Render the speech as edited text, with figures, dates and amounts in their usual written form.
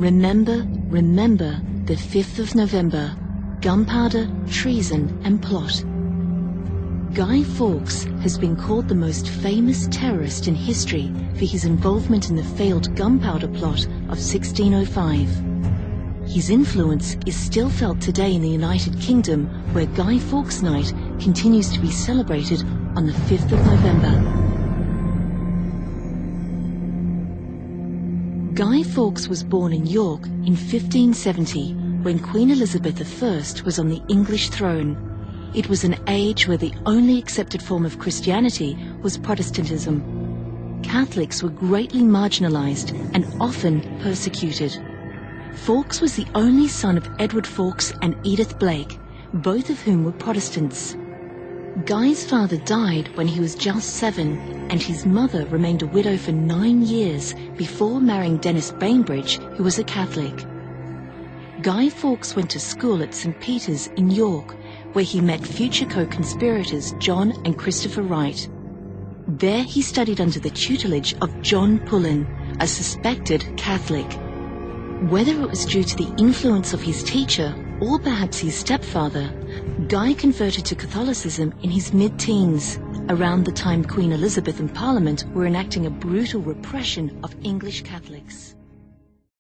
Remember, remember the 5th of November, gunpowder, treason and plot. Guy Fawkes has been called the most famous terrorist in history for his involvement in the failed gunpowder plot of 1605. His influence is still felt today in the United Kingdom, where Guy Fawkes Night continues to be celebrated on the 5th of November. Guy Fawkes was born in York in 1570, when Queen Elizabeth I was on the English throne. It was an age where the only accepted form of Christianity was Protestantism. Catholics were greatly marginalized and often persecuted. Fawkes was the only son of Edward Fawkes and Edith Blake, both of whom were Protestants. Guy's father died when he was just 7, and his mother remained a widow for 9 years before marrying Dennis Bainbridge, who was a Catholic. Guy Fawkes went to school at St. Peter's in York, where he met future co-conspirators John and Christopher Wright. There he studied under the tutelage of John Pullen, a suspected Catholic. Whether it was due to the influence of his teacher or perhaps his stepfather, Guy converted to Catholicism in his mid-teens, around the time Queen Elizabeth and Parliament were enacting a brutal repression of English Catholics.